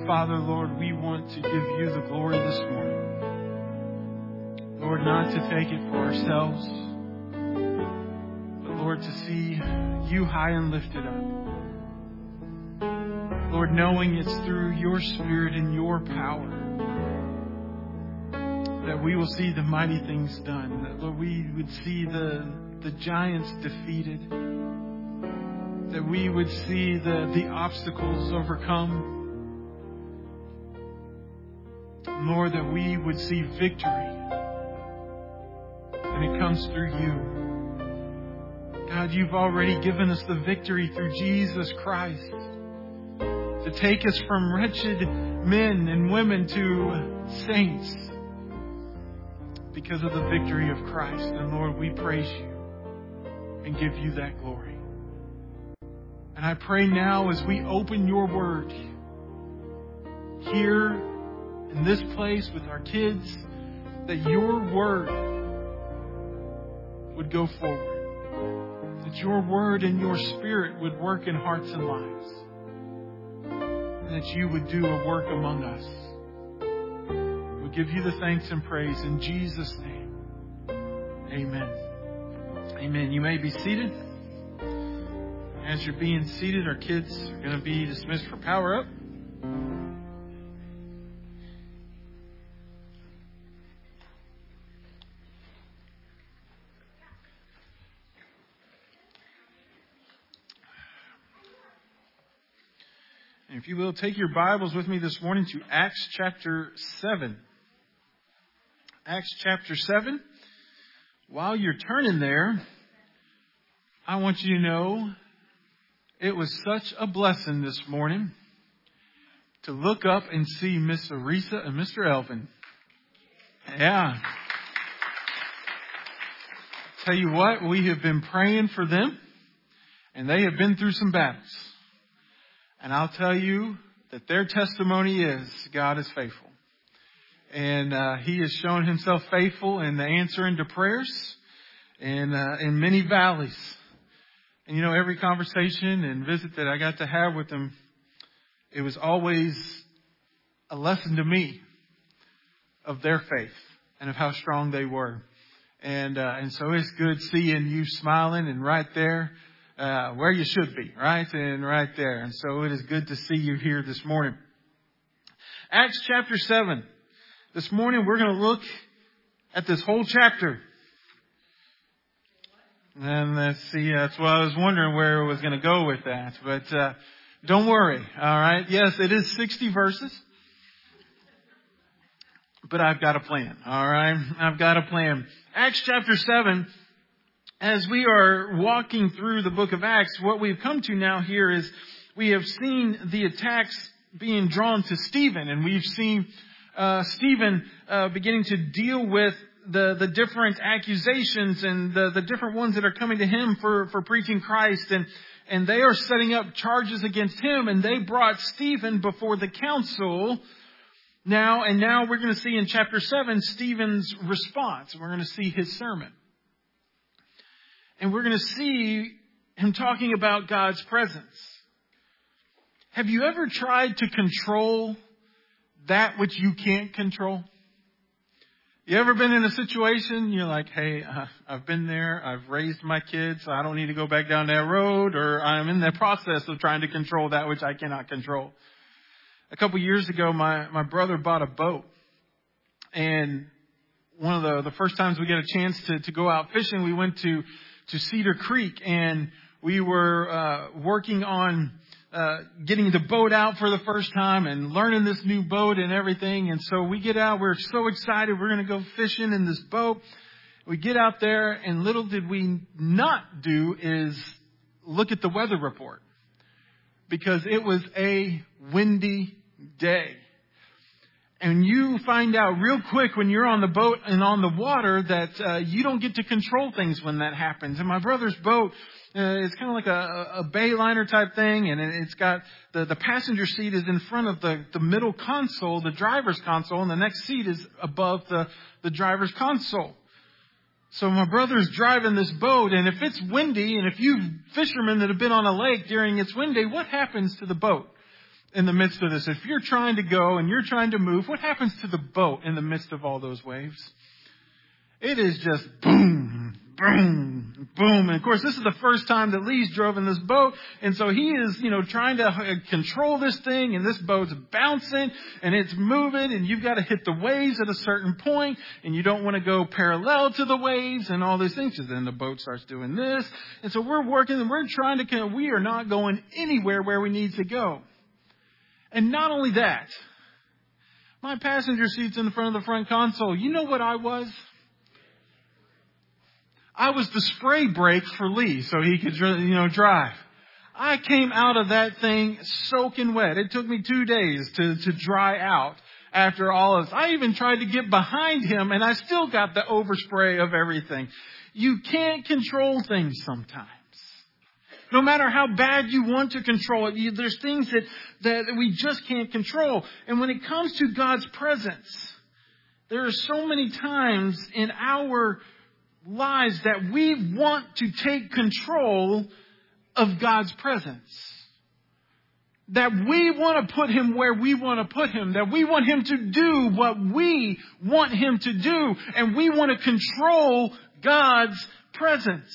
Father, Lord, we want to give you the glory this morning. Lord, not to take it for ourselves, but Lord, to see you high and lifted up. Lord, knowing it's through your Spirit and your power that we will see the mighty things done. That, Lord, we would see the giants defeated. That we would see the obstacles overcome. Lord, that we would see victory. And it comes through you. God, you've already given us the victory through Jesus Christ. To take us from wretched men and women to saints. Because of the victory of Christ. And Lord, we praise you and give you that glory. And I pray now as we open your word here in this place with our kids, that your word would go forward. That your word and your spirit would work in hearts and lives. And that you would do a work among us. We give you the thanks and praise in Jesus' name. Amen. Amen. You may be seated. As you're being seated, our kids are going to be dismissed for Power Up. And if you will, take your Bibles with me this morning to Acts chapter 7. Acts chapter 7. While you're turning there, I want you to know it was such a blessing this morning to look up and see Miss Arisa and Mr. Elvin. Yeah. Tell you what, we have been praying for them, and they have been through some battles. And I'll tell you that their testimony is God is faithful. And He has shown Himself faithful in the answering to prayers and in many valleys. And you know, every conversation and visit that I got to have with them, it was always a lesson to me of their faith and of how strong they were. And so it's good seeing you smiling and right there where you should be, right? And right there. And so it is good to see you here this morning. Acts chapter 7. This morning we're going to look at this whole chapter. And let's see, that's why I was wondering where I was going to go with that. But don't worry, all right? Yes, it is 60 verses. But I've got a plan, all right? I've got a plan. Acts chapter 7, as we are walking through the book of Acts, what we've come to now here is we have seen the attacks being drawn to Stephen. And we've seen Stephen beginning to deal with the different accusations and the different ones that are coming to him for preaching Christ. And they are setting up charges against him. And they brought Stephen before the council. Now we're going to see in chapter 7 Stephen's response. We're going to see his sermon. And we're going to see him talking about God's presence. Have you ever tried to control that which you can't control? You ever been in a situation, you're like, hey, I've been there, I've raised my kids, so I don't need to go back down that road, or I'm in the process of trying to control that which I cannot control. A couple years ago, my brother bought a boat. And one of the first times we get a chance to go out fishing, we went to Cedar Creek, and we were working on getting the boat out for the first time and learning this new boat and everything. And so we get out, we're so excited, we're going to go fishing in this boat. We get out there, and little did we not do is look at the weather report, because it was a windy day. And you find out real quick when you're on the boat and on the water that you don't get to control things when that happens. And my brother's boat is kind of like a Bayliner type thing, and it's got the passenger seat is in front of the middle console, the driver's console, and the next seat is above the driver's console. So my brother's driving this boat, and if it's windy, and if you fishermen that have been on a lake during it's windy, what happens to the boat? in the midst of this. If you're trying to go and you're trying to move, what happens to the boat in the midst of all those waves? It is just boom, boom, boom. And of course, this is the first time that Lee's drove in this boat. And so he is, trying to control this thing, and this boat's bouncing and it's moving, and you've got to hit the waves at a certain point, and you don't want to go parallel to the waves and all these things, because then the boat starts doing this. And so we're working and we're trying to, we are not going anywhere where we need to go. And not only that, my passenger seat's in the front of the front console. You know what I was? I was the spray brake for Lee so he could, drive. I came out of that thing soaking wet. It took me 2 days to dry out after all of this. I even tried to get behind him, and I still got the overspray of everything. You can't control things sometimes. No matter how bad you want to control it, there's things that we just can't control. And when it comes to God's presence, there are so many times in our lives that we want to take control of God's presence. That we want to put Him where we want to put Him. That we want Him to do what we want Him to do. And we want to control God's presence.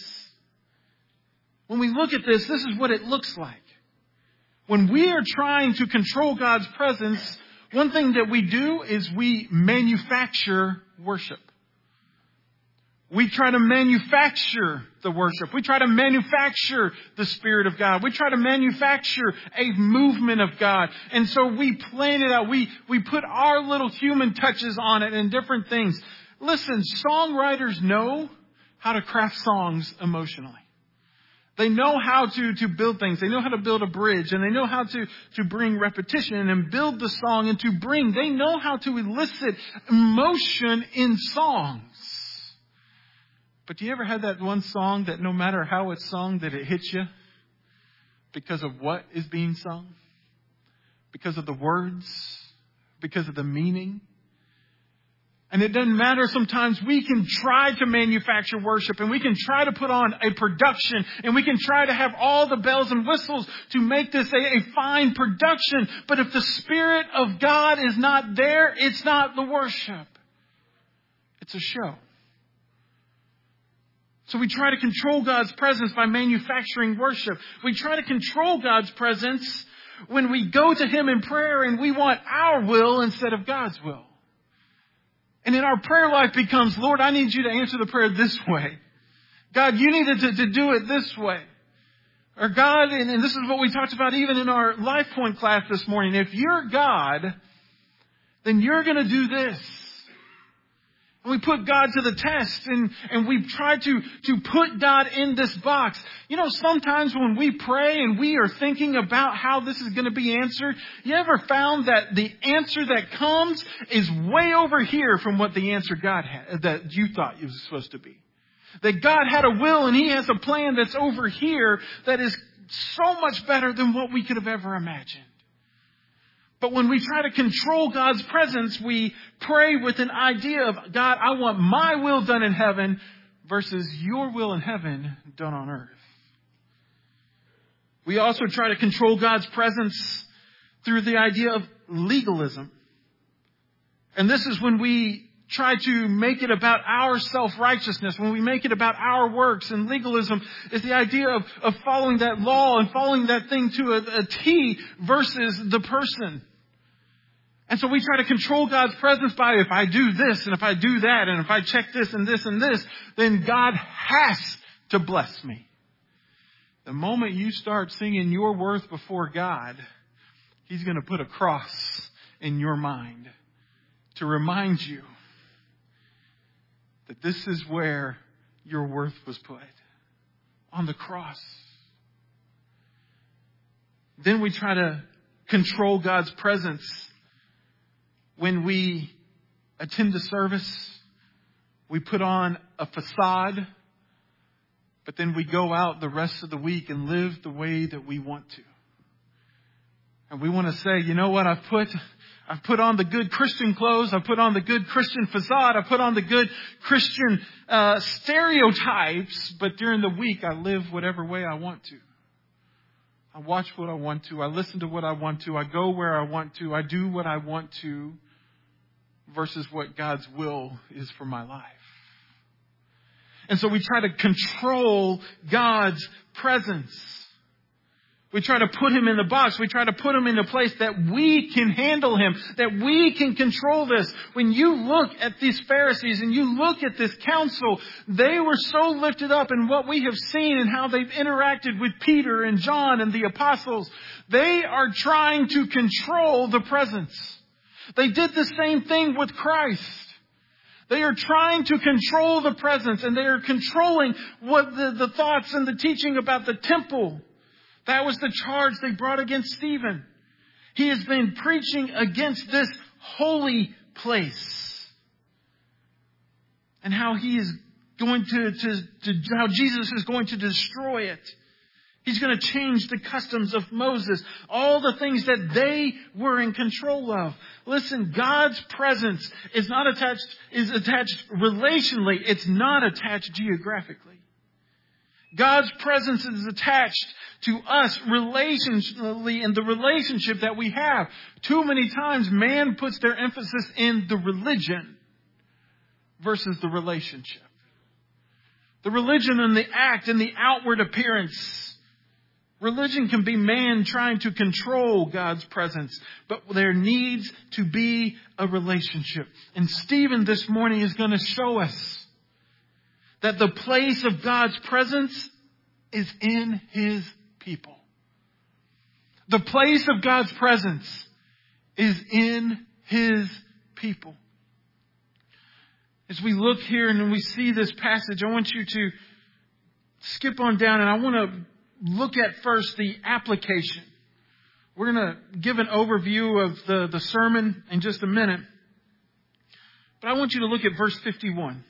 When we look at this is what it looks like. When we are trying to control God's presence, one thing that we do is we manufacture worship. We try to manufacture the worship. We try to manufacture the Spirit of God. We try to manufacture a movement of God. And so we plan it out. We put our little human touches on it and different things. Listen, songwriters know how to craft songs emotionally. They know how to build things. They know how to build a bridge, and they know how to bring repetition and build the song and they know how to elicit emotion in songs. But do you ever have that one song that no matter how it's sung, that it hits you because of what is being sung? Because of the words? Because of the meaning? And it doesn't matter. Sometimes we can try to manufacture worship, and we can try to put on a production, and we can try to have all the bells and whistles to make this a fine production. But if the Spirit of God is not there, it's not the worship. It's a show. So we try to control God's presence by manufacturing worship. We try to control God's presence when we go to Him in prayer and we want our will instead of God's will. And then our prayer life becomes, Lord, I need you to answer the prayer this way. God, you needed to do it this way. Or God, and this is what we talked about even in our Life Point class this morning. If you're God, then you're going to do this. And we put God to the test, and we try to put God in this box. Sometimes when we pray and we are thinking about how this is going to be answered, you ever found that the answer that comes is way over here from what the answer God had, that you thought it was supposed to be? That God had a will and He has a plan that's over here that is so much better than what we could have ever imagined. But when we try to control God's presence, we pray with an idea of, God, I want my will done in heaven versus your will in heaven done on earth. We also try to control God's presence through the idea of legalism. And this is when we try to make it about our self-righteousness, when we make it about our works. And legalism is the idea of following that law and following that thing to a T versus the person. And so we try to control God's presence by, if I do this and if I do that and if I check this and this and this, then God has to bless me. The moment you start singing your worth before God, He's going to put a cross in your mind to remind you that this is where your worth was put, on the cross. Then we try to control God's presence when we attend the service. We put on a facade, but then we go out the rest of the week and live the way that we want to. And we want to say, you know what, I've put on the good Christian clothes. I've put on the good Christian facade. I've put on the good Christian stereotypes. But during the week, I live whatever way I want to. I watch what I want to. I listen to what I want to. I go where I want to. I do what I want to versus what God's will is for my life. And so we try to control God's presence. We try to put him in the box. We try to put him in a place that we can handle him, that we can control this. When you look at these Pharisees and you look at this council, they were so lifted up in what we have seen and how they've interacted with Peter and John and the apostles. They are trying to control the presence. They did the same thing with Christ. They are trying to control the presence, and they are controlling what the thoughts and the teaching about the temple. That was the charge they brought against Stephen. He has been preaching against this holy place. And how he is going how Jesus is going to destroy it. He's going to change the customs of Moses. All the things that they were in control of. Listen, God's presence is attached relationally. It's not attached geographically. God's presence is attached to us relationally in the relationship that we have. Too many times man puts their emphasis in the religion versus the relationship. The religion and the act and the outward appearance. Religion can be man trying to control God's presence, but there needs to be a relationship. And Stephen this morning is going to show us that the place of God's presence is in his people. The place of God's presence is in his people. As we look here and we see this passage, I want you to skip on down, and I want to look at first the application. We're going to give an overview of the sermon in just a minute. But I want you to look at verse 51.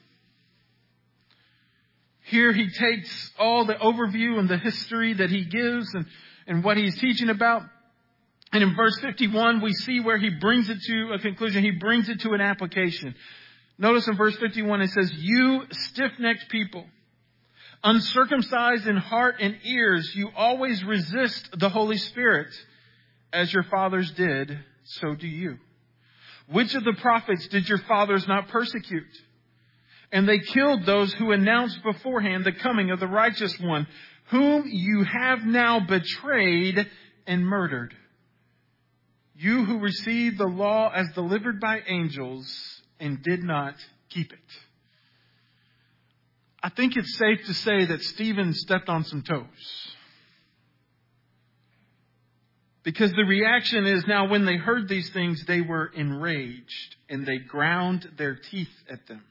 Here he takes all the overview and the history that he gives and what he's teaching about. And in verse 51, we see where he brings it to a conclusion. He brings it to an application. Notice in verse 51, it says, "You stiff-necked people, uncircumcised in heart and ears, you always resist the Holy Spirit. As your fathers did, so do you. Which of the prophets did your fathers not persecute? And they killed those who announced beforehand the coming of the righteous one, whom you have now betrayed and murdered. You who received the law as delivered by angels and did not keep it." I think it's safe to say that Stephen stepped on some toes. Because the reaction is now when they heard these things, they were enraged and they ground their teeth at them.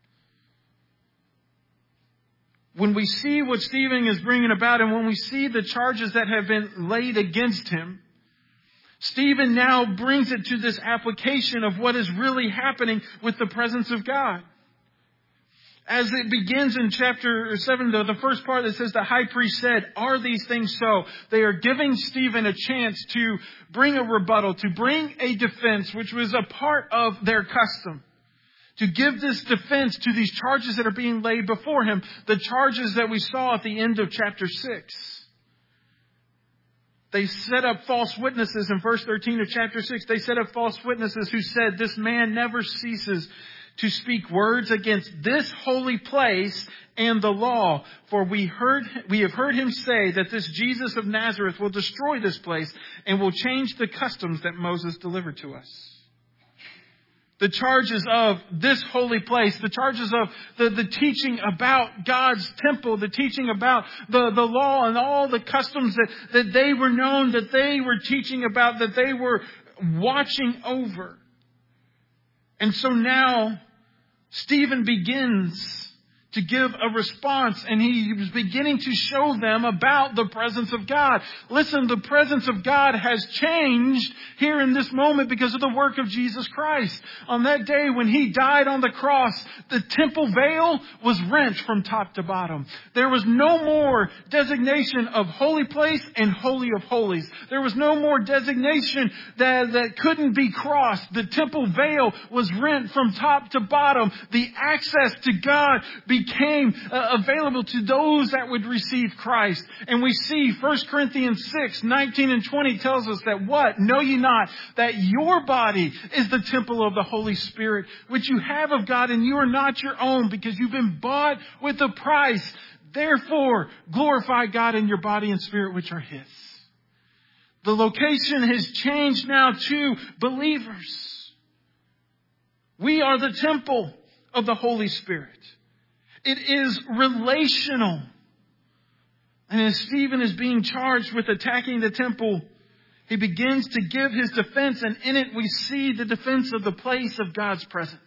When we see what Stephen is bringing about and when we see the charges that have been laid against him, Stephen now brings it to this application of what is really happening with the presence of God. As it begins in chapter 7, the first part that says the high priest said, "Are these things so?" They are giving Stephen a chance to bring a rebuttal, to bring a defense, which was a part of their custom. To give this defense to these charges that are being laid before him, the charges that we saw at the end of chapter 6. They set up false witnesses in verse 13 of chapter 6. They set up false witnesses who said, "This man never ceases to speak words against this holy place and the law. For we have heard him say that this Jesus of Nazareth will destroy this place and will change the customs that Moses delivered to us." The charges of this holy place, the charges of the teaching about God's temple, the teaching about the law and all the customs that they were known, that they were teaching about, that they were watching over. And so now Stephen begins to give a response, and he was beginning to show them about the presence of God. Listen, the presence of God has changed here in this moment because of the work of Jesus Christ. On that day when he died on the cross, the temple veil was rent from top to bottom. There was no more designation of holy place and holy of holies. There was no more designation that couldn't be crossed. The temple veil was rent from top to bottom. The access to God became became available to those that would receive Christ. And we see 1 Corinthians 6:19 and 20 tells us that what? Know ye not that your body is the temple of the Holy Spirit, which you have of God, and you are not your own, because you've been bought with a price. Therefore, glorify God in your body and spirit, which are His. The location has changed now to believers. We are the temple of the Holy Spirit. It is relational. And as Stephen is being charged with attacking the temple, he begins to give his defense, and in it we see the defense of the place of God's presence.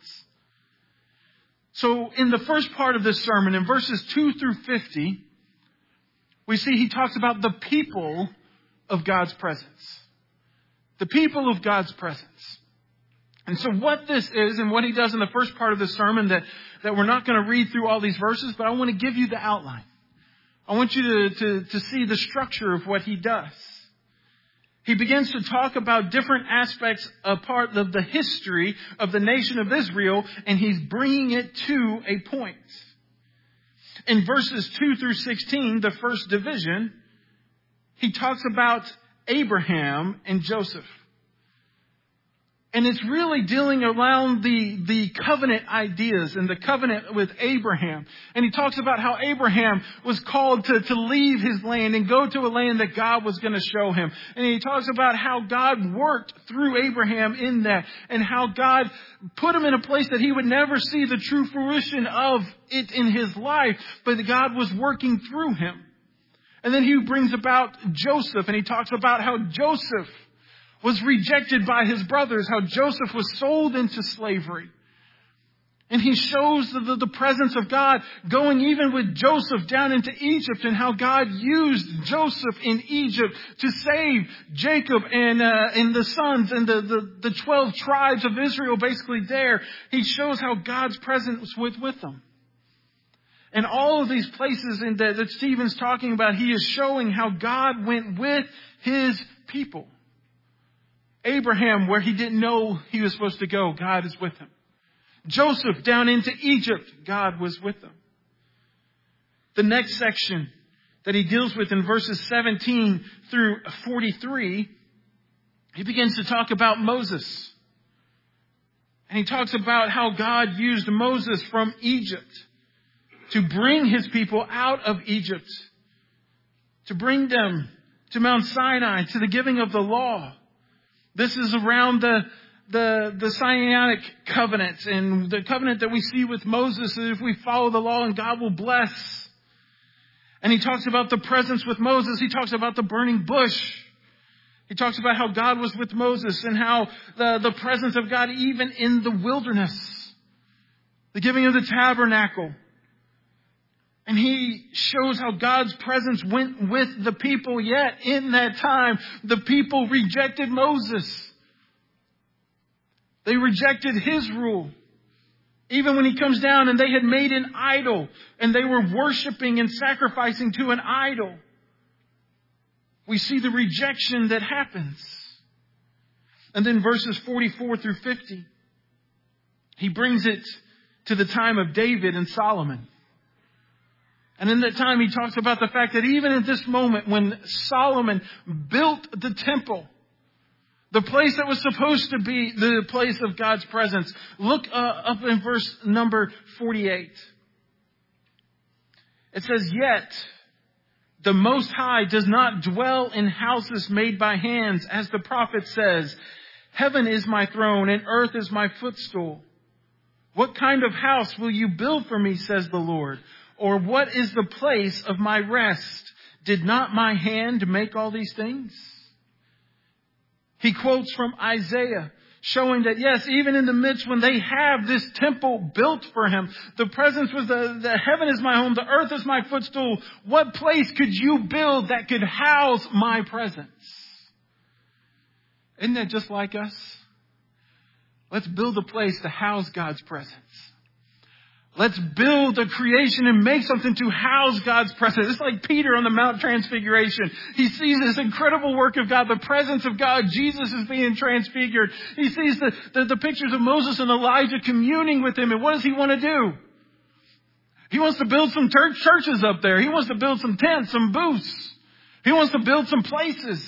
So in the first part of this sermon, in verses 2 through 50, we see he talks about the people of God's presence. The people of God's presence. And so what this is, and what he does in the first part of the sermon, that we're not going to read through all these verses, but I want to give you the outline. I want you to see the structure of what he does. He begins to talk about different aspects of part of the history of the nation of Israel, and he's bringing it to a point. In verses 2 through 16, the first division, he talks about Abraham and Joseph. And it's really dealing around the covenant ideas and the covenant with Abraham. And he talks about how Abraham was called to leave his land and go to a land that God was going to show him. And he talks about how God worked through Abraham in that, and how God put him in a place that he would never see the true fruition of it in his life, but God was working through him. And then he brings about Joseph, and he talks about how Joseph was rejected by his brothers, how Joseph was sold into slavery. And he shows the presence of God going even with Joseph down into Egypt, and how God used Joseph in Egypt to save Jacob and the sons and the 12 tribes of Israel basically there. He shows how God's presence was with them. And all of these places that Stephen's talking about, he is showing how God went with his people. Abraham, where he didn't know he was supposed to go, God is with him. Joseph, down into Egypt, God was with him. The next section that he deals with in verses 17 through 43, he begins to talk about Moses. And he talks about how God used Moses from Egypt to bring his people out of Egypt, to bring them to Mount Sinai, to the giving of the law. This is around the Sinaitic covenant, and the covenant that we see with Moses is if we follow the law, and God will bless. And he talks about the presence with Moses. He talks about the burning bush. He talks about how God was with Moses, and how the presence of God even in the wilderness. The giving of the tabernacle. And he shows how God's presence went with the people, yet in that time, the people rejected Moses. They rejected his rule. Even when he comes down and they had made an idol, and they were worshiping and sacrificing to an idol. We see the rejection that happens. And then verses 44 through 50, he brings it to the time of David and Solomon. And in that time, he talks about the fact that even at this moment, when Solomon built the temple, the place that was supposed to be the place of God's presence, look up in verse number 48. It says, "Yet the Most High does not dwell in houses made by hands, as the prophet says, 'Heaven is my throne and earth is my footstool.' What kind of house will you build for me, says the Lord? Or what is the place of my rest? Did not my hand make all these things?" He quotes from Isaiah, showing that yes, even in the midst when they have this temple built for him, the presence was the heaven is my home, the earth is my footstool. What place could you build that could house my presence? Isn't that just like us? Let's build a place to house God's presence. Let's build a creation and make something to house God's presence. It's like Peter on the Mount Transfiguration. He sees this incredible work of God, the presence of God. Jesus is being transfigured. He sees the pictures of Moses and Elijah communing with him. And what does he want to do? He wants to build some churches up there. He wants to build some tents, some booths. He wants to build some places.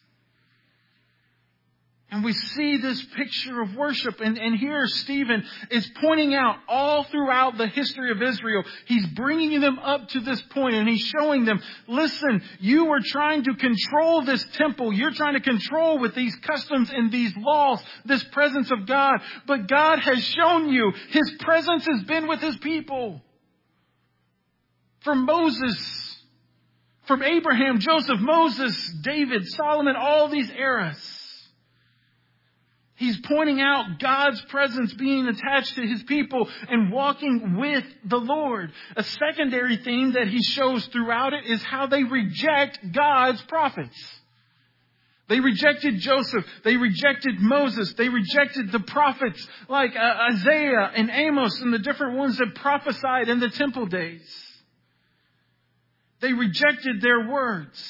And we see this picture of worship. And here Stephen is pointing out all throughout the history of Israel. He's bringing them up to this point and he's showing them, listen, you are trying to control this temple. You're trying to control with these customs and these laws, this presence of God. But God has shown you His presence has been with His people. From Moses, from Abraham, Joseph, Moses, David, Solomon, all these eras. He's pointing out God's presence being attached to His people and walking with the Lord. A secondary theme that he shows throughout it is how they reject God's prophets. They rejected Joseph. They rejected Moses. They rejected the prophets like Isaiah and Amos and the different ones that prophesied in the temple days. They rejected their words.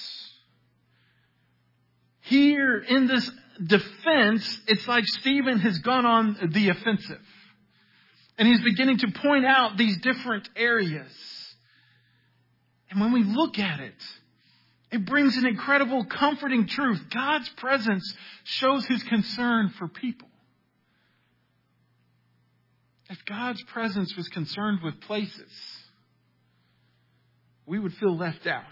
Here in this defense, it's like Stephen has gone on the offensive. And he's beginning to point out these different areas. And when we look at it, it brings an incredible comforting truth. God's presence shows His concern for people. If God's presence was concerned with places, we would feel left out.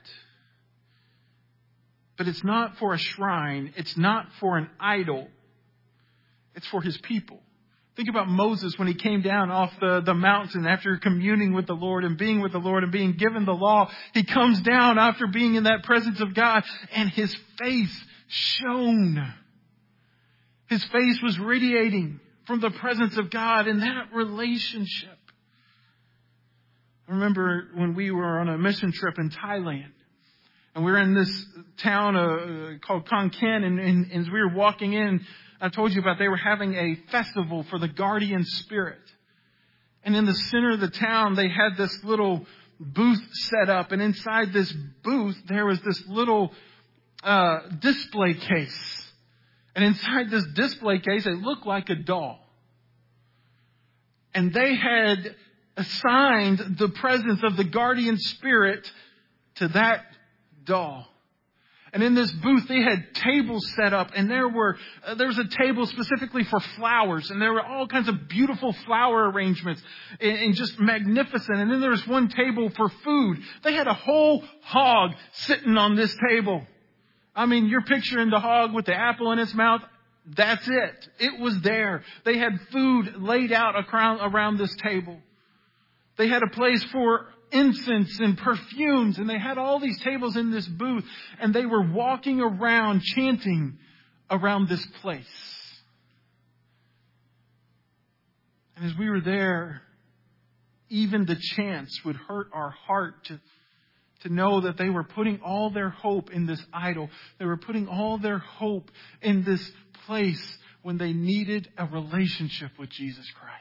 But it's not for a shrine. It's not for an idol. It's for His people. Think about Moses when he came down off the mountain after communing with the Lord and being with the Lord and being given the law. He comes down after being in that presence of God and his face shone. His face was radiating from the presence of God in that relationship. I remember when we were on a mission trip in Thailand. And we were in this town called Khon Kaen. And as we were walking in, I told you about they were having a festival for the guardian spirit. And in the center of the town, they had this little booth set up. And inside this booth, there was this little display case. And inside this display case, it looked like a doll. And they had assigned the presence of the guardian spirit to that doll. And in this booth, they had tables set up, and there was a table specifically for flowers, and there were all kinds of beautiful flower arrangements, and just magnificent. And then there was one table for food. They had a whole hog sitting on this table. I mean, you're picturing the hog with the apple in its mouth. That's it. It was there. They had food laid out around this table. They had a place for incense and perfumes, and they had all these tables in this booth, and they were walking around chanting around this place. And as we were there, even the chants would hurt our heart to know that they were putting all their hope in this idol. They were putting all their hope in this place when they needed a relationship with Jesus Christ.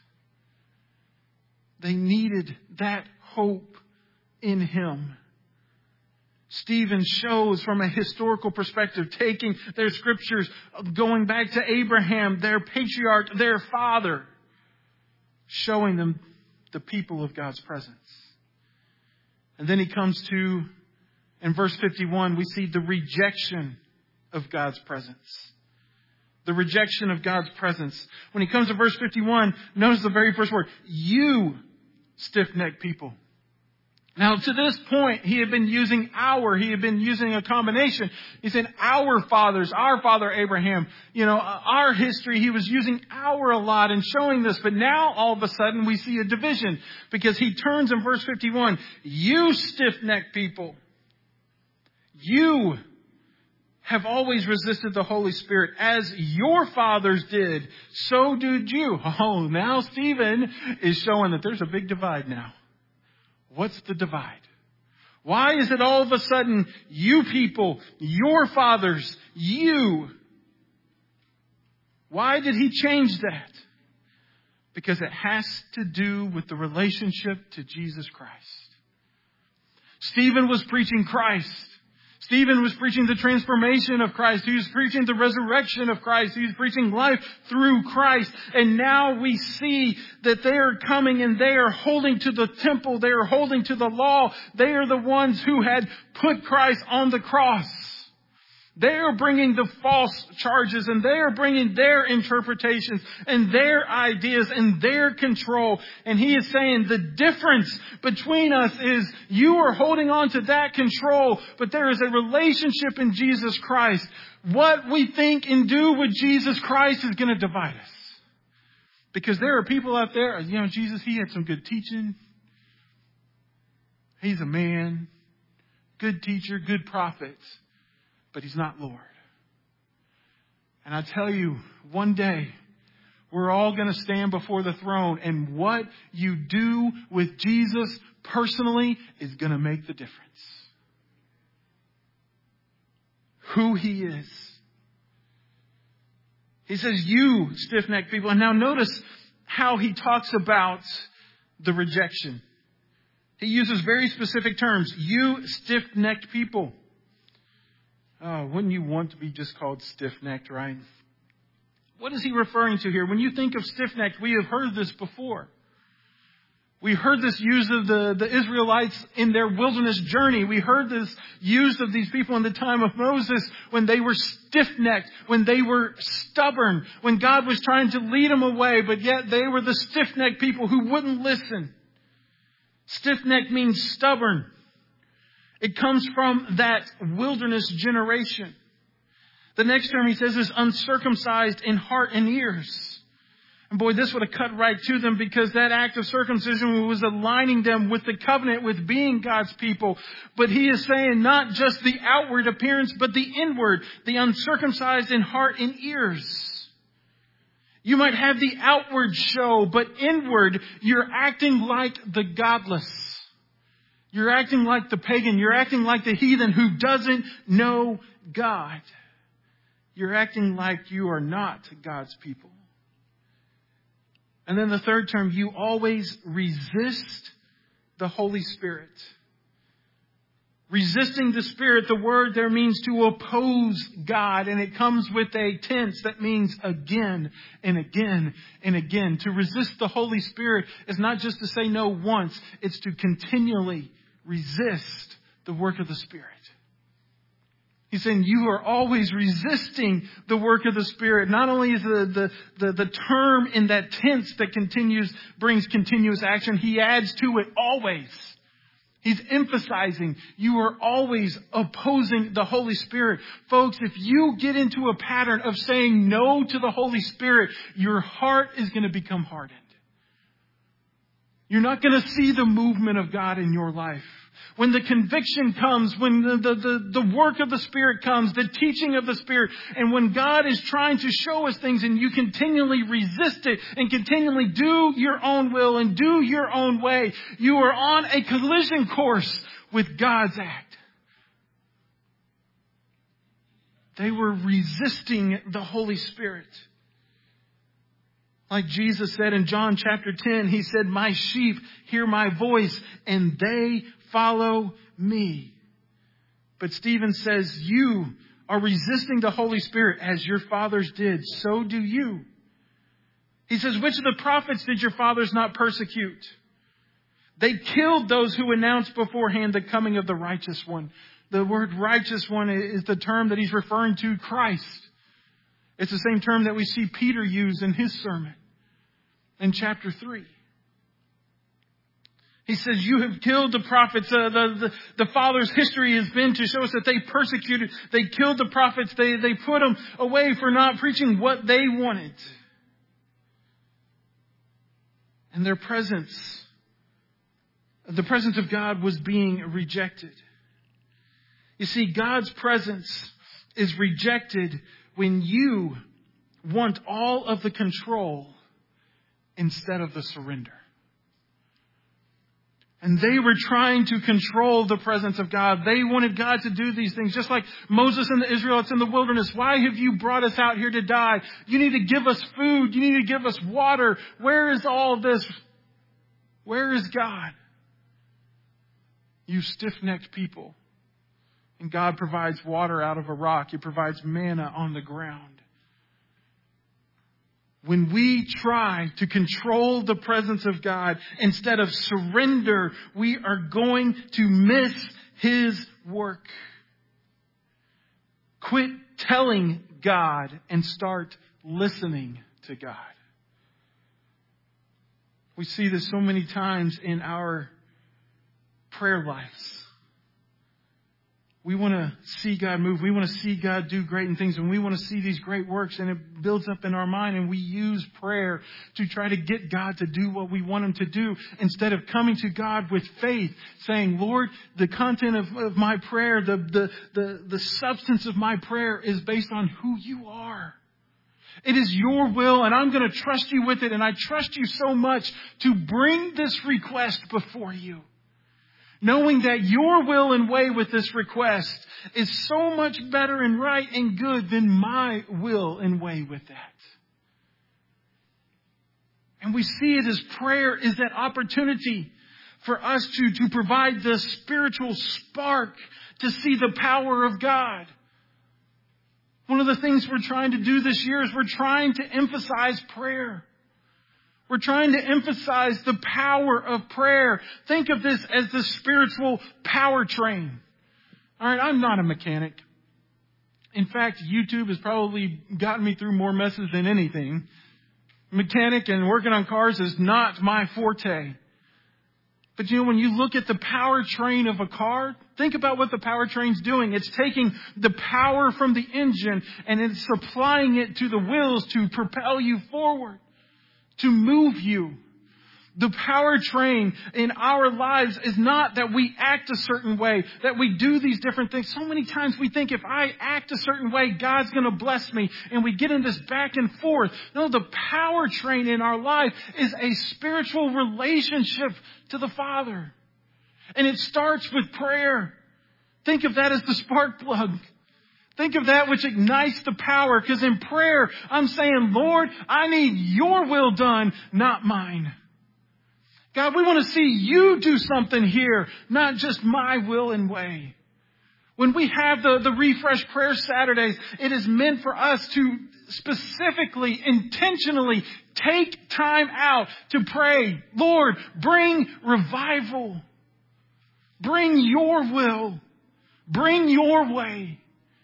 They needed that hope in Him. Stephen shows from a historical perspective, taking their scriptures, going back to Abraham, their patriarch, their father, showing them the people of God's presence. And then he comes to, in verse 51, we see the rejection of God's presence. The rejection of God's presence. When he comes to verse 51, notice the very first word, you stiff-necked people. Now, to this point, he had been using a combination. He said, our fathers, our father Abraham, our history, he was using our a lot and showing this. But now, all of a sudden, we see a division because he turns in verse 51, you stiff-necked people, you have always resisted the Holy Spirit as your fathers did. So did you. Oh, now Stephen is showing that there's a big divide now. What's the divide? Why is it all of a sudden you people, your fathers, you? Why did he change that? Because it has to do with the relationship to Jesus Christ. Stephen was preaching Christ. Stephen was preaching the transformation of Christ. He was preaching the resurrection of Christ. He was preaching life through Christ. And now we see that they are coming and they are holding to the temple. They are holding to the law. They are the ones who had put Christ on the cross. They are bringing the false charges and they are bringing their interpretations and their ideas and their control. And he is saying the difference between us is you are holding on to that control, but there is a relationship in Jesus Christ. What we think and do with Jesus Christ is going to divide us. Because there are people out there, Jesus, he had some good teaching. He's a man, good teacher, good prophet. But he's not Lord. And I tell you, one day, we're all going to stand before the throne. And what you do with Jesus personally is going to make the difference. Who he is. He says, you stiff-necked people. And now notice how he talks about the rejection. He uses very specific terms. You stiff-necked people. Oh, wouldn't you want to be just called stiff-necked, right? What is he referring to here? When you think of stiff-necked, we have heard this before. We heard this used of the Israelites in their wilderness journey. We heard this used of these people in the time of Moses when they were stiff-necked, when they were stubborn, when God was trying to lead them away, but yet they were the stiff-necked people who wouldn't listen. Stiff-necked means stubborn. It comes from that wilderness generation. The next term he says is uncircumcised in heart and ears. And boy, this would have cut right to them because that act of circumcision was aligning them with the covenant, with being God's people. But he is saying not just the outward appearance, but the inward, the uncircumcised in heart and ears. You might have the outward show, but inward, you're acting like the godless. You're acting like the pagan. You're acting like the heathen who doesn't know God. You're acting like you are not God's people. And then the third term, you always resist the Holy Spirit. Resisting the Spirit, the word there means to oppose God. And it comes with a tense that means again and again and again. To resist the Holy Spirit is not just to say no once. It's to continually resist the work of the Spirit. He's saying you are always resisting the work of the Spirit. Not only is the term in that tense that brings continuous action, he adds to it always. He's emphasizing you are always opposing the Holy Spirit. Folks, if you get into a pattern of saying no to the Holy Spirit, your heart is going to become hardened. You're not going to see the movement of God in your life. When the conviction comes, when the work of the Spirit comes, the teaching of the Spirit, and when God is trying to show us things and you continually resist it and continually do your own will and do your own way, you are on a collision course with God's act. They were resisting the Holy Spirit. Like Jesus said in John chapter 10, he said, my sheep hear my voice and they follow me. But Stephen says, you are resisting the Holy Spirit as your fathers did. So do you. He says, which of the prophets did your fathers not persecute? They killed those who announced beforehand the coming of the righteous one. The word righteous one is the term that he's referring to Christ. It's the same term that we see Peter use in his sermon in chapter 3. He says, you have killed the prophets. The Father's history has been to show us that they persecuted. They killed the prophets. They put them away for not preaching what they wanted. And their presence, the presence of God was being rejected. You see, God's presence is rejected when you want all of the control instead of the surrender. And they were trying to control the presence of God. They wanted God to do these things, just like Moses and the Israelites in the wilderness. Why have you brought us out here to die? You need to give us food. You need to give us water. Where is all this? Where is God? You stiff-necked people. And God provides water out of a rock. He provides manna on the ground. When we try to control the presence of God instead of surrender, we are going to miss His work. Quit telling God and start listening to God. We see this so many times in our prayer lives. We want to see God move. We want to see God do great things. And we want to see these great works. And it builds up in our mind. And we use prayer to try to get God to do what we want Him to do. Instead of coming to God with faith. Saying, Lord, the content of my prayer, the substance of my prayer is based on who You are. It is Your will. And I'm going to trust You with it. And I trust You so much to bring this request before You. Knowing that Your will and way with this request is so much better and right and good than my will and way with that. And we see it as prayer is that opportunity for us to provide the spiritual spark to see the power of God. One of the things we're trying to do this year is we're trying to emphasize prayer. We're trying to emphasize the power of prayer. Think of this as the spiritual power train. All right, I'm not a mechanic. In fact, YouTube has probably gotten me through more messes than anything. Mechanic and working on cars is not my forte. But when you look at the power train of a car, think about what the power train's doing. It's taking the power from the engine and it's supplying it to the wheels to propel you forward. To move you. The power train in our lives is not that we act a certain way, that we do these different things. So many times we think if I act a certain way, God's going to bless me. And we get in this back and forth. No, the power train in our life is a spiritual relationship to the Father. And it starts with prayer. Think of that as the spark plug. Think of that which ignites the power. Because in prayer, I'm saying, Lord, I need Your will done, not mine. God, we want to see You do something here, not just my will and way. When we have the Refresh Prayer Saturdays, it is meant for us to specifically, intentionally take time out to pray. Lord, bring revival. Bring Your will. Bring Your way.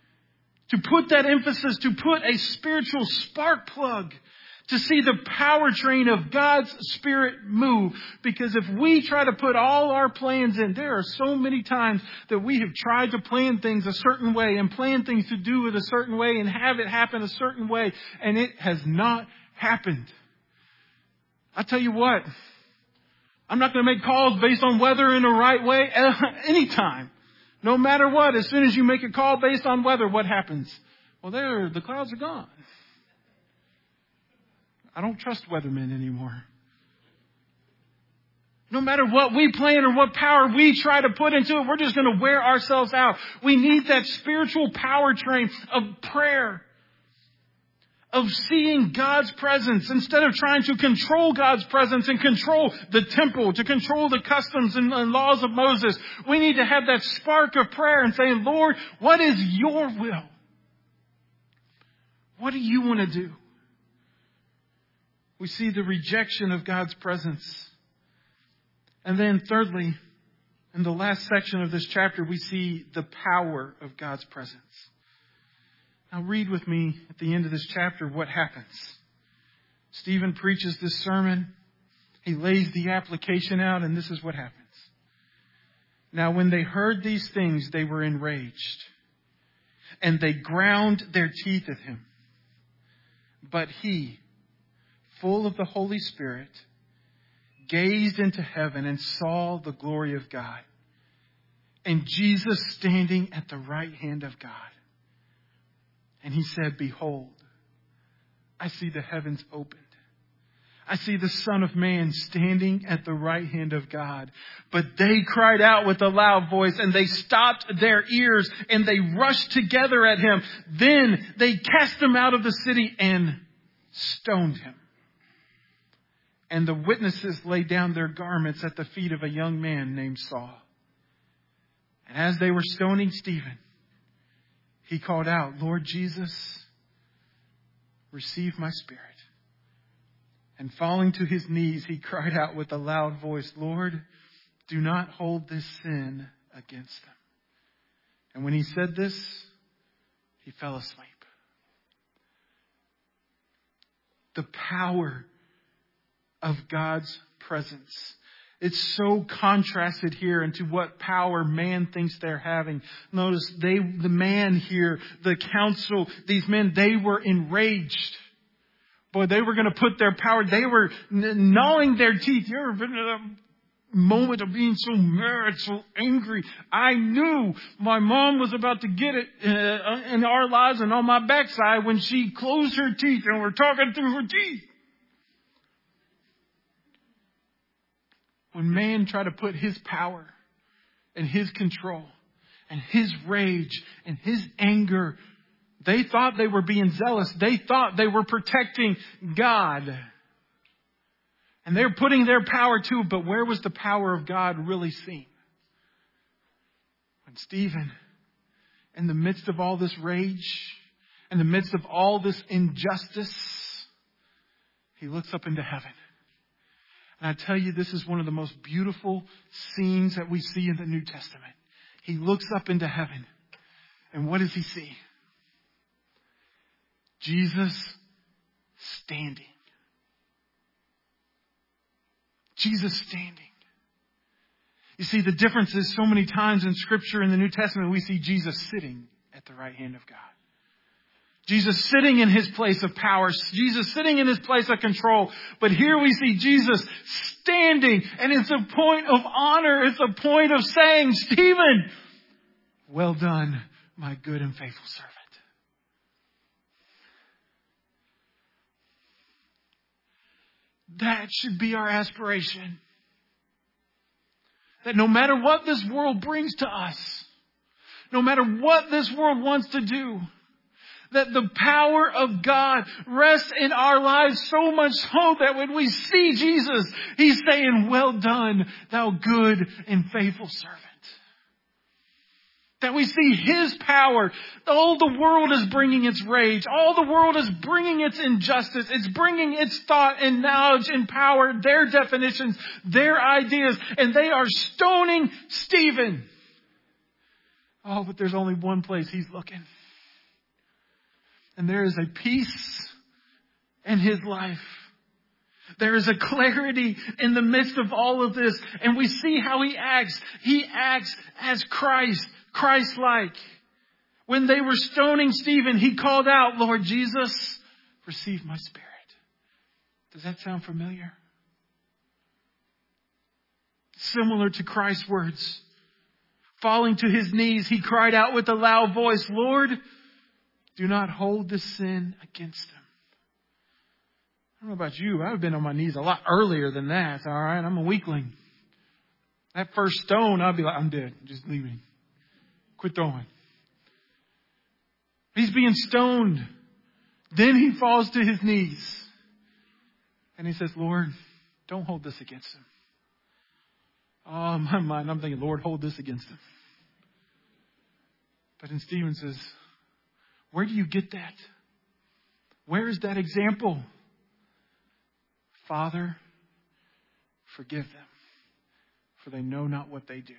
To put that emphasis, to put a spiritual spark plug, to see the power train of God's Spirit move. Because if we try to put all our plans in, there are so many times that we have tried to plan things a certain way and plan things to do it a certain way and have it happen a certain way, and it has not happened. I tell you what, I'm not going to make calls based on weather in the right way anytime. No matter what, as soon as you make a call based on weather, what happens? Well, the clouds are gone. I don't trust weathermen anymore. No matter what we plan or what power we try to put into it, we're just going to wear ourselves out. We need that spiritual power train of prayer. Of seeing God's presence instead of trying to control God's presence and control the temple, to control the customs and laws of Moses. We need to have that spark of prayer and saying, Lord, what is Your will? What do You want to do? We see the rejection of God's presence. And then thirdly, in the last section of this chapter, we see the power of God's presence. Now read with me at the end of this chapter what happens. Stephen preaches this sermon. He lays the application out, and this is what happens. Now when they heard these things, they were enraged, and they ground their teeth at him. But he, full of the Holy Spirit, gazed into heaven and saw the glory of God, and Jesus standing at the right hand of God. And he said, Behold, I see the heavens opened. I see the Son of Man standing at the right hand of God. But they cried out with a loud voice, and they stopped their ears, and they rushed together at him. Then they cast him out of the city and stoned him. And the witnesses laid down their garments at the feet of a young man named Saul. And as they were stoning Stephen, he called out, Lord Jesus, receive my spirit. And falling to his knees, he cried out with a loud voice, Lord, do not hold this sin against them. And when he said this, he fell asleep. The power of God's presence. It's so contrasted here into what power man thinks they're having. Notice the man here, the council, these men, they were enraged. Boy, they were going to put their power, they were gnawing their teeth. You ever been in a moment of being so mad, so angry? I knew my mom was about to get it in our lives and on my backside when she closed her teeth and we're talking through her teeth. When man tried to put his power and his control and his rage and his anger, they thought they were being zealous. They thought they were protecting God. And they're putting their power to it. But where was the power of God really seen? When Stephen, in the midst of all this rage, in the midst of all this injustice, he looks up into heaven. And I tell you, this is one of the most beautiful scenes that we see in the New Testament. He looks up into heaven. And what does he see? Jesus standing. Jesus standing. You see, the difference is so many times in Scripture in the New Testament, we see Jesus sitting at the right hand of God. Jesus sitting in his place of power. Jesus sitting in his place of control. But here we see Jesus standing. And it's a point of honor. It's a point of saying, Stephen, well done, my good and faithful servant. That should be our aspiration. That no matter what this world brings to us, no matter what this world wants to do, that the power of God rests in our lives so much so that when we see Jesus, he's saying, well done, thou good and faithful servant. That we see his power. All the world is bringing its rage. All the world is bringing its injustice. It's bringing its thought and knowledge and power, their definitions, their ideas, and they are stoning Stephen. Oh, but there's only one place he's looking. And there is a peace in his life. There is a clarity in the midst of all of this. And we see how he acts. He acts as Christ, Christ-like. When they were stoning Stephen, he called out, Lord Jesus, receive my spirit. Does that sound familiar? Similar to Christ's words. Falling to his knees, he cried out with a loud voice, Lord, do not hold this sin against them. I don't know about you. I've been on my knees a lot earlier than that. All right. I'm a weakling. That first stone, I'd be like, I'm dead. Just leave me. Quit throwing. He's being stoned. Then he falls to his knees. And he says, Lord, don't hold this against him. Oh, in my mind, I'm thinking, Lord, hold this against him. But then Stephen says, where do you get that? Where is that example? Father, forgive them, for they know not what they do.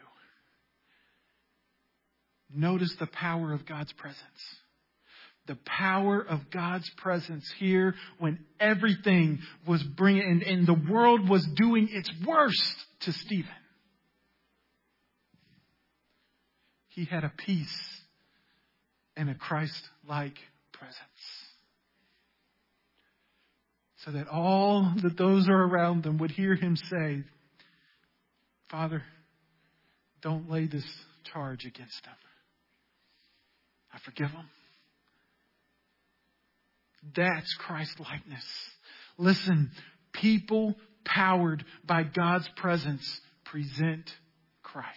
Notice the power of God's presence. The power of God's presence here when everything was bringing, and the world was doing its worst to Stephen. He had a peace and a Christ-like presence. So that all that those are around them would hear him say, Father, don't lay this charge against them. I forgive them. That's Christ-likeness. Listen, people powered by God's presence present Christ.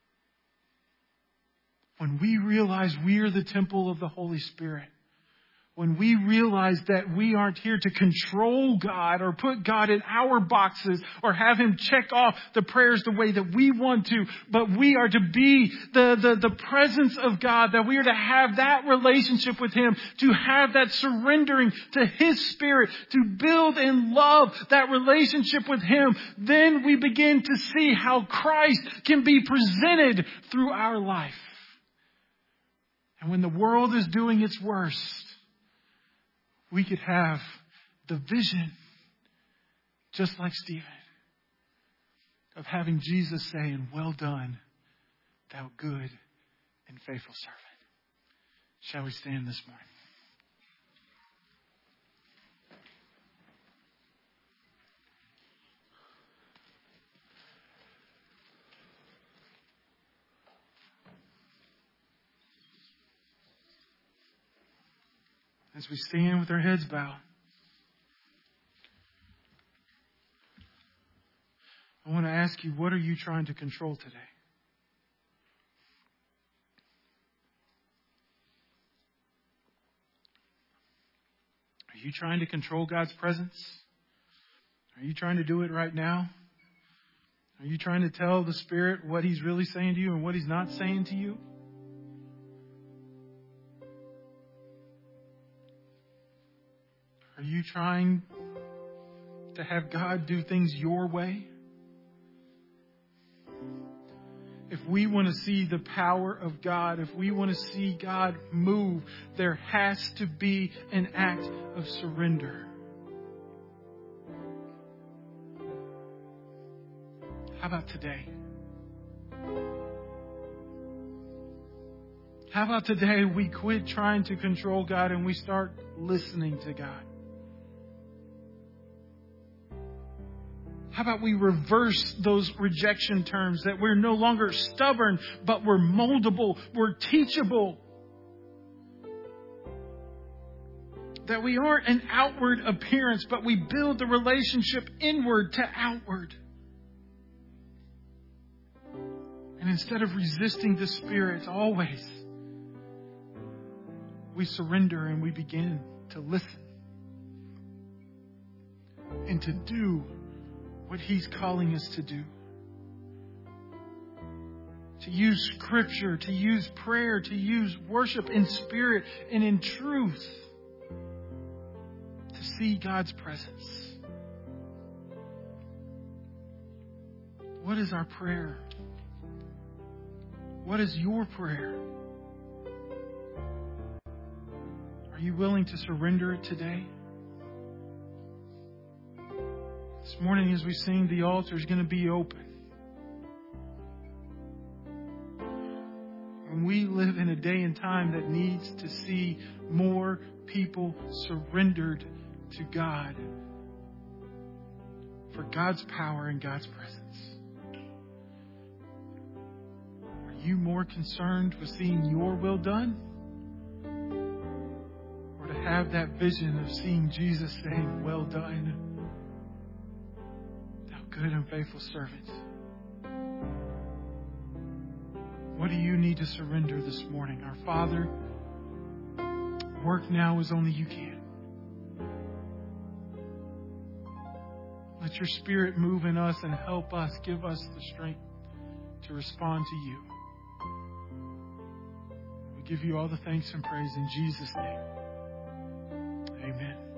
When we realize we are the temple of the Holy Spirit, when we realize that we aren't here to control God or put God in our boxes or have Him check off the prayers the way that we want to, but we are to be the presence of God, that we are to have that relationship with Him, to have that surrendering to His Spirit, to build and love that relationship with Him, then we begin to see how Christ can be presented through our life. And when the world is doing its worst, we could have the vision, just like Stephen, of having Jesus saying, "Well done, thou good and faithful servant." Shall we stand this morning? As we stand with our heads bowed, I want to ask you, what are you trying to control today? Are you trying to control God's presence? Are you trying to do it right now? Are you trying to tell the Spirit what He's really saying to you and what He's not saying to you? Are you trying to have God do things your way? If we want to see the power of God, if we want to see God move, there has to be an act of surrender. How about today? How about today we quit trying to control God and we start listening to God? How about we reverse those rejection terms, that we're no longer stubborn, but we're moldable, we're teachable. That we aren't an outward appearance, but we build the relationship inward to outward. And instead of resisting the Spirit always, we surrender and we begin to listen and to do what He's calling us to do. To use Scripture, to use prayer, to use worship in spirit and in truth. To see God's presence. What is our prayer? What is your prayer? Are you willing to surrender it today? This morning as we sing, the altar is going to be open. And we live in a day and time that needs to see more people surrendered to God for God's power and God's presence. Are you more concerned with seeing your will done? Or to have that vision of seeing Jesus saying, "Well done, good and faithful servant"? What do you need to surrender this morning? Our Father, work now as only you can. Let your Spirit move in us and help us, give us the strength to respond to you. We give you all the thanks and praise in Jesus' name. Amen.